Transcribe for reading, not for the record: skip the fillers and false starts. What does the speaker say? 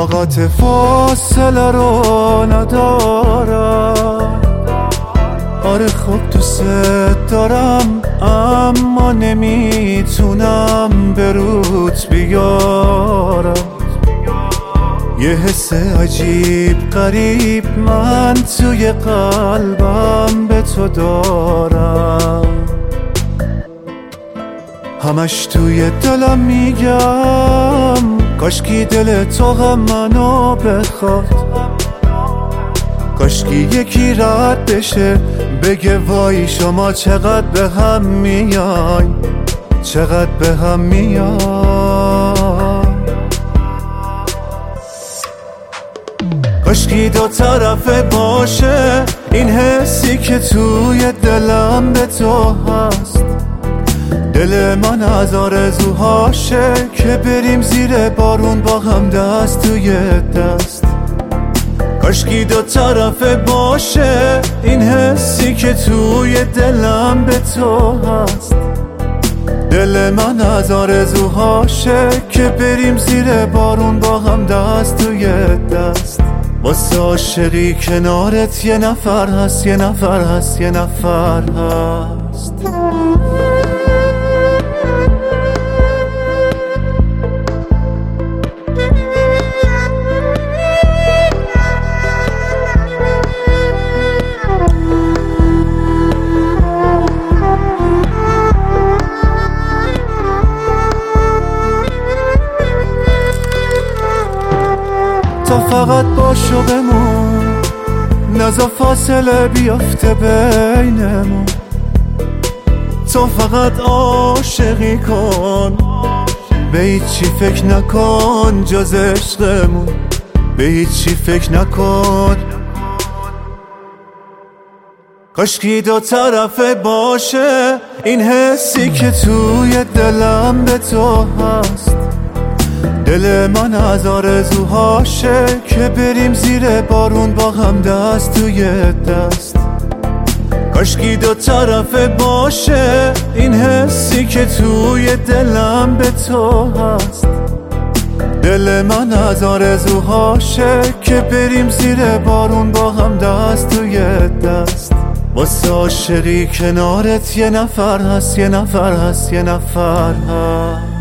طاقت فاصله رو ندارم. آره خب دوست دارم اما نمیتونم به روت بیارم. یه حس عجیب غریب من توی قلبم به تو دارم. همش توی دلم میگم کاشکی دل تو هم منو بخواد، کاشکی یکی رد بشه بگه وای شما چقدر به هم میاین، چقدر به هم میاین. کاشکی دو طرفه باشه این حسی که توی دلم به تو هست. دل من از آرزوهاشه که بریم زیر بارون با هم دست توی دست. کاشکی دو طرفه باشه این حسی که توی دلم به تو هست. دل من از آرزوهاشه که بریم زیر بارون با هم دست توی دست. واسه عاشقی کنارت یه نفر هست، یه نفر هست، یه نفر هست. تو فقط باشو بمون، نزا فاصله بیافته بینمون. تو فقط عاشقی کن، به هیچی فکر نکن جز عشقمون، به هیچی فکر نکن. کاشکی دو طرفه باشه این حسی که توی دلم به تو هست. دل من از آرزوهاشه که بریم زیر بارون با هم دست توی دست. کاشکی دو طرفه باشه این حسی که توی دلم به تو هست. دل من از آرزوهاشه که بریم زیر بارون با هم دست توی دست. واسه عاشقی کنارت یه نفر هست، یه نفر هست، یه نفر هست.